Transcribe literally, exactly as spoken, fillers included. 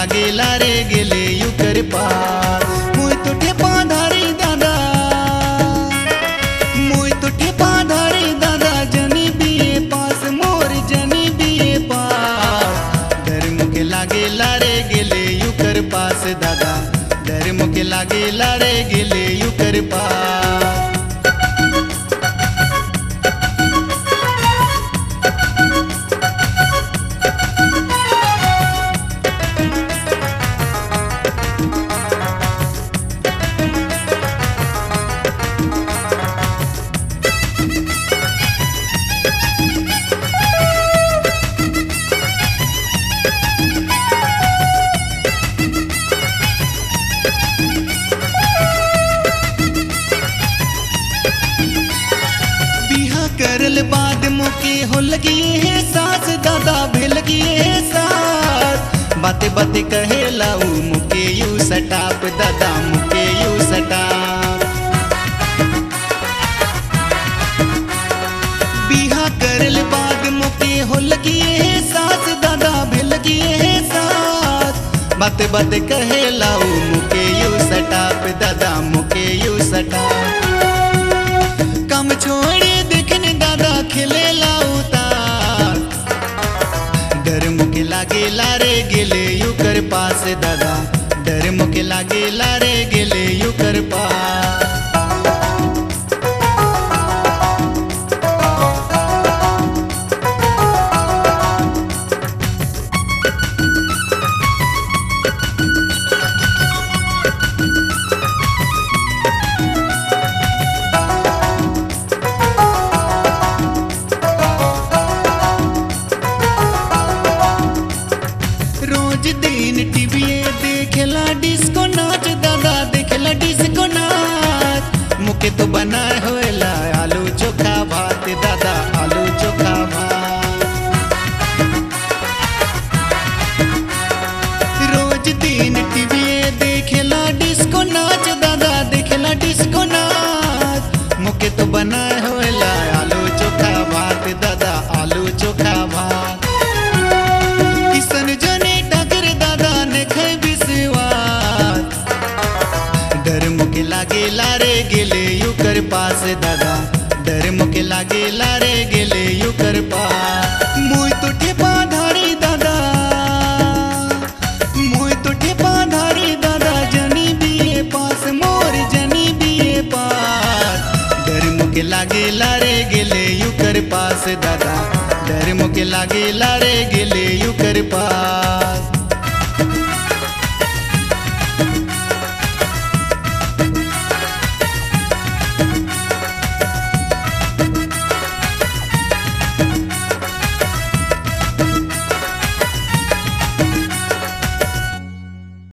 लागेला रे गेले युकर पार मुई तो ठेपा धारी दादा मुई तो ठेपा धारी दादा जनी बीए पास मोर जनी बीए पास डर मुके लागेला रे गेले युकर पास दादा डर मुके लागेला रे गेले युकर पास करल बाद मुके हो लगी है सास दादा भी लगी है सास बाते बाते कहेला ऊ मुके यू सटाप दादा मुके यू सटाप बिहा करल बाद मुके हो लगी है सास दादा भी लगी है सास बाते बाते कहेला ऊ मुके यू सटाप दादा मुके यू सटाप कम छोड़े देखने दादा खिले लाउतार डर मुके लागे लारे गेले युकर पास दादा डर मुके लागे लारे गेले युकर पास रोज दिन टीवीए देखेला डिस्को नाच दादा देखेला डिस्को नाच मुके तो बनाए होएला आलू चोखा भात दादा आलू चोखा भात रोज दिन टीवीए देखेला डिस्को नाच दादा देखेला डिस्को नाच मुके तो बनाए होएला आलू चोखा भात दादा आलू चोखा भात किसन जने टाकर दादा ने खै विश्वास डर मुके लागे लारे गेले युकर पास दादा डर मुके लागे लारे गेले युकर पास मुई तो ठेपा धारी दादा मुई तो ठेपा धारी दादा जनी बीए पास मोर जनी बीए पास डर मुके लागे लारे गेले युकर पास दादा डर मुके लागे लारे गेले युकर पास।